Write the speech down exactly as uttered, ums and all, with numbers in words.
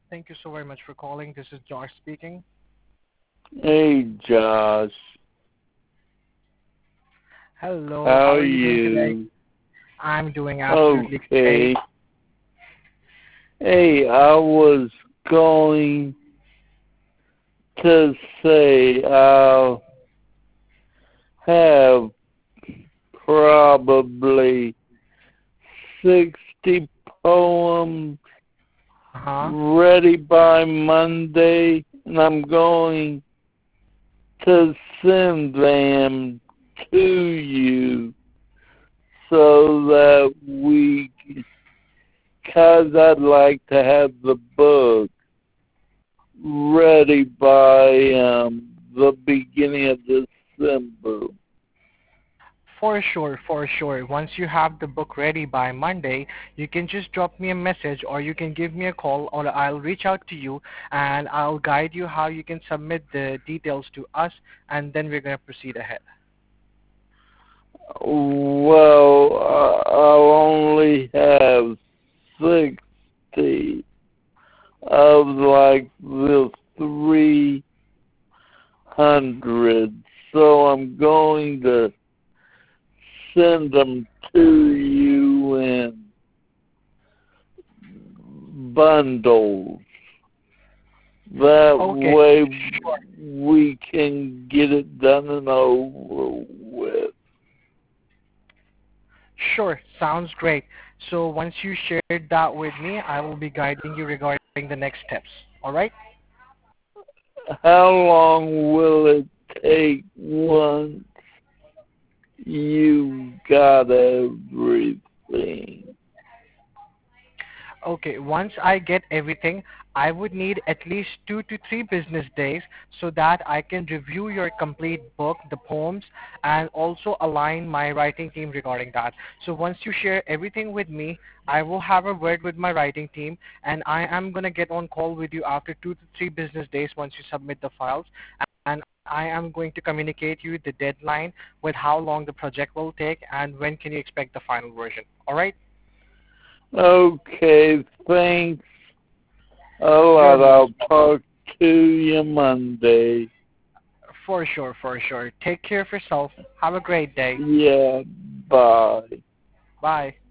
Thank you so very much for calling. This is Josh speaking. Hey, Josh. Hello, How how are are you doing today? you? I'm doing absolutely great. Okay. Hey, I was going to say I'll have probably sixty poems Uh-huh. ready by Monday, and I'm going to send them to you so that we, because I'd like to have the book ready by um, the beginning of December. For sure, for sure. Once you have the book ready by Monday, you can just drop me a message or you can give me a call or I'll reach out to you and I'll guide you how you can submit the details to us and then we're going to proceed ahead. Well, I- I'll only have sixty of like the three hundred, so I'm going to send them to you in bundles. That Okay, way sure. we can get it done and over with. Sure, sounds great. So once you shared that with me, I will be guiding you regarding the next steps. All right? How long will it take once you got everything? Okay, once I get everything, I would need at least two to three business days so that I can review your complete book, the poems, and also align my writing team regarding that. So once you share everything with me, I will have a word with my writing team, and I am going to get on call with you after two to three business days once you submit the files, and I am going to communicate you the deadline with how long the project will take and when can you expect the final version. All right? Okay, thanks a You're lot. most I'll talk to you Monday. For sure, for sure. Take care of yourself. Have a great day. Yeah, bye. Bye.